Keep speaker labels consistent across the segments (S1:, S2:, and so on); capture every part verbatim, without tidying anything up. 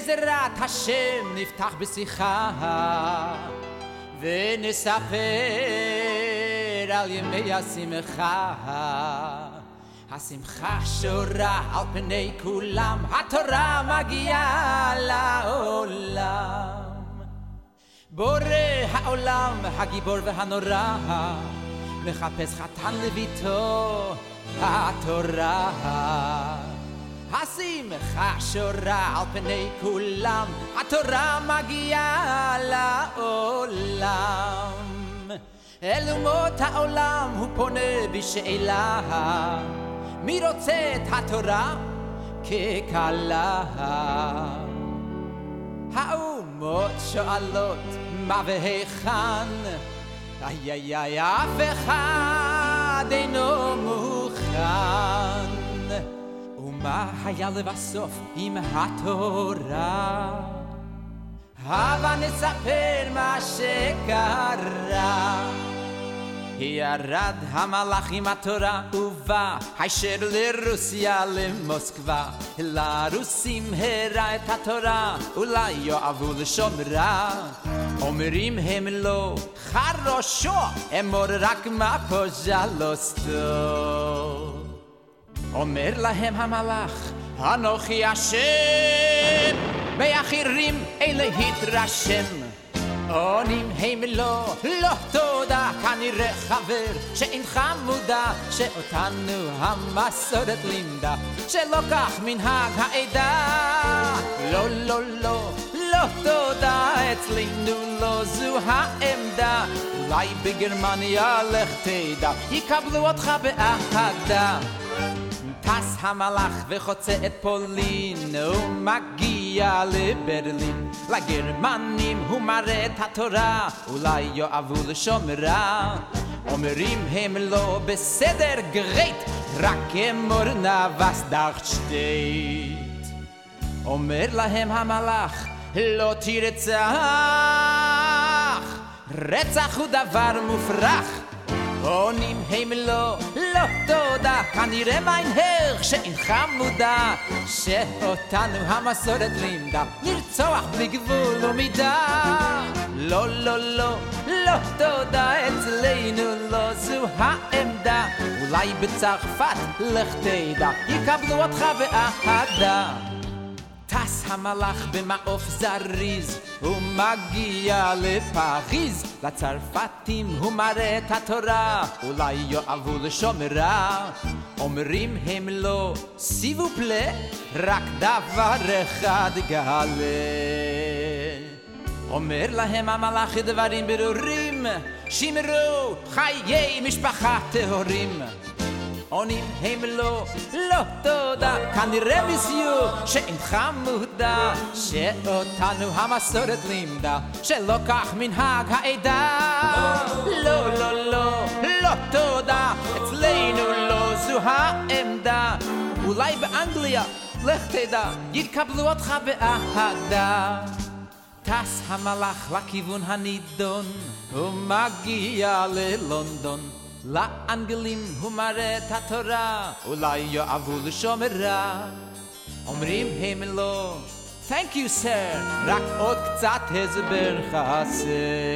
S1: בעזרת השם נפתח בשיחה ונספר על ימי השמחה. השמחה שורה על פני כולם, התורה מגיעה לעולם. בורא העולם, הגיבור והנורא, מחפש חתן לביתו, התורה. השמחה שורה על פני כולם, התורה מגיעה לעולם. אל אומות העולם הוא פונה בשאלה, מי רוצה את התורה ככלה? האומות שואלות מה והיכן, איי איי איי, אף אחד אינו מוכן. ומה היה לבסוף עם התורה? הבה נספר מה שקרה. ירד המלאך עם התורה ובא הישר לרוסיה למוסקבה. לרוסים הראה את התורה, אולי יאהבו לשומרה. אומרים הם לא חרושו, אמור רק מה פוז'לוסטו. אומר להם המלאך, אנוכי השם, באחרים אלה התרשם. עונים הם לא, לא תודה, כנראה חבר שאינך מודע, שאותנו המסורת לימדה, שלא כך מנהג העדה. לא, לא, לא, לא תודה, אצלנו לא זו העמדה. אולי בגרמניה לך תדע, יקבלו אותך באהדה. טס המלאך וחוצה את פולין, הוא מגיע לברלין. לגרמנים הוא מראה את התורה, אולי יאהבו לשומרה. אומרים הם לא בסדר, גרייט, רק אמור נבס דאכט שטייט. אומר להם המלאך, לא תרצח, רצח הוא דבר מופרך. עונים הם לא, לא תודה, כנראה מיינהר שאינך מודע, שאותנו המסורת לימדה לרצוח בלי גבול ומידה. לא, לא, לא, לא תודה, אצלנו לא זו העמדה. אולי בצרפת לך תדע, יקבלו אותך באהדה. טס המלאך במעוף זריז, הוא מגיע לפריז. לצרפתים הוא מראה את התורה, אולי יאהבו לשומרה. אומרים הם לא, סיבו פלה, רק דבר אחד גלה. אומר להם המלאך דברים ברורים, שמרו חיי משפחה טהורים. עונים הם לא, לא תודה, כנראה מסיור שאינך מודע, שאותנו המסורת לימדה, שלא כך מנהג העדה. לא, לא, לא, לא תודה, אצלנו לא זו העמדה. אולי באנגליה, לך תדע, יקבלו אותך באהדה. טס המלאך לכיוון הנידון, הוא מגיע ללונדון. לאנגלים הוא מראה את התורה, אולי יאהבו לשומרה. אומרים הם לא, thank you sir, רק עוד קצת הסבר חסר.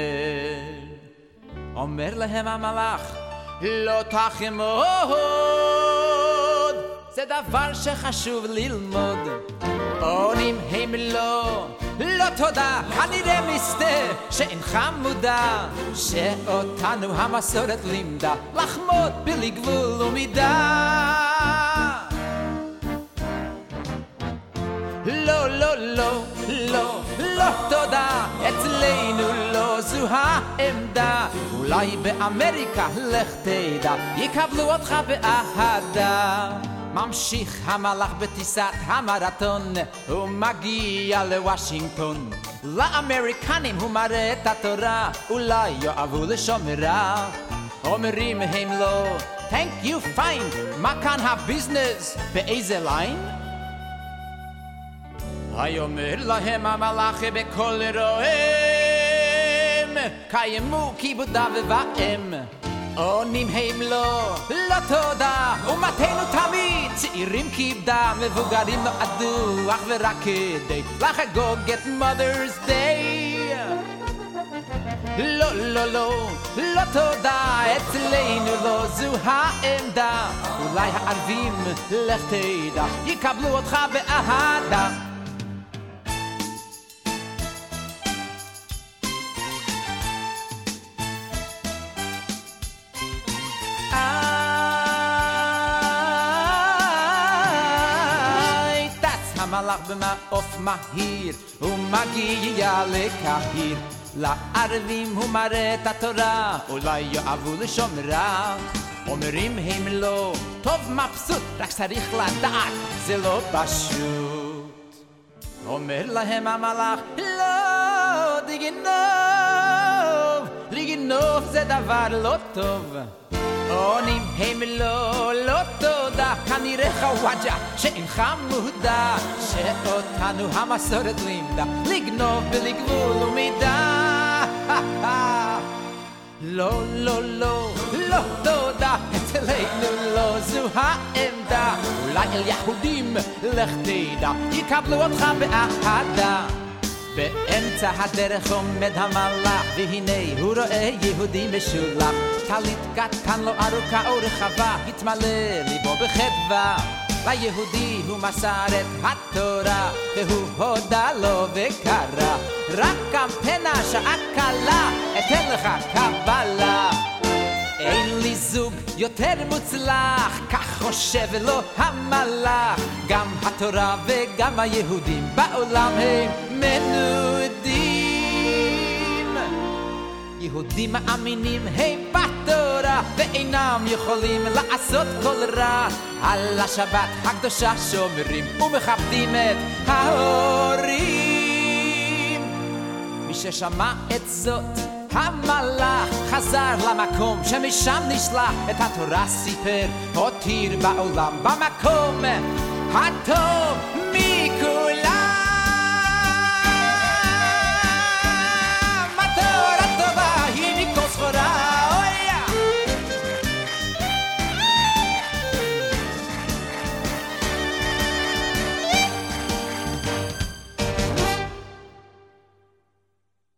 S1: אומר להם המלאך, לא תחמוד, זה דבר שחשוב ללמוד. עונים הם לא, לא תודה, כנראה מסתר שאינך מודע, שאותנו המסורת לימדה לחמוד בלי גבול ומידה. לא, לא, לא, לא, לא תודה, אצלנו לא זו העמדה. אולי באמריקה לך תדע, יקבלו אותך באהדה. ממשיך המלאך בטיסת המרתון, הוא מגיע לוושינגטון. לאמריקנים הוא מראה את התורה, אולי יאהבו לשומרה. אומרים הם לא, thank you fine, מה כאן הביזנס, באיזה ליין? היאמר להם המלאך בקול רועם, קיימו כיבודה ובאם. עונים הם לא, לא תודה, ומתנו תמיד צעירים כיבדה, מבוגרים נועדו אך ורק כדי לחגוג את Mother's Day. לא, לא, לא, לא תודה, אצלנו לא זו העמדה, אולי הערבים, לך תדע, יקבלו אותך באהדה. המלאך במעוף מהיר ומגיע לקהיר, לערבים הוא מראה את התורה, אולי יאהבו לשומרה. אומרים הם לא, טוב מבסוט, רק צריך לדעת, זה לא פשוט. אומר להם המלאך, לא, לגנוב, לגנוב זה דבר לא טוב. עונים הם לא, לא תודה, כנראה חוואג'ה שאינך מודע, שאותנו המסורת לימדה לגנוב בלי גבול ומידה. לא, לא, לא, לא תודה, אצלנו לא זו העמדה, אולי אל יהודים לך תדע, יקבלו אותך באהדה. באמצע הדרך עומד המלאך, והנה הוא רואה יהודי משולח, טלית קטן לו ארוכה ורחבה, התמלא ליבו בחדווה. ליהודי הוא מסר את התורה, והוא הודה לו וקרא, רק קמפנה שעה קלה, אתן לך קבלה. אין לי זוג יותר מוצלח, כך חושב לו המלאך, גם התורה וגם היהודים בעולם הם מנודים. יהודים מאמינים הם בתורה, ואינם יכולים לעשות כל רע, על השבת הקדושה שומרים ומכבדים את ההורים. מי ששמע את זאת המלאך חזר למקום שמשם נשלח, את התורה סיפר, הותיר בעולם במקום הטוב מכולם.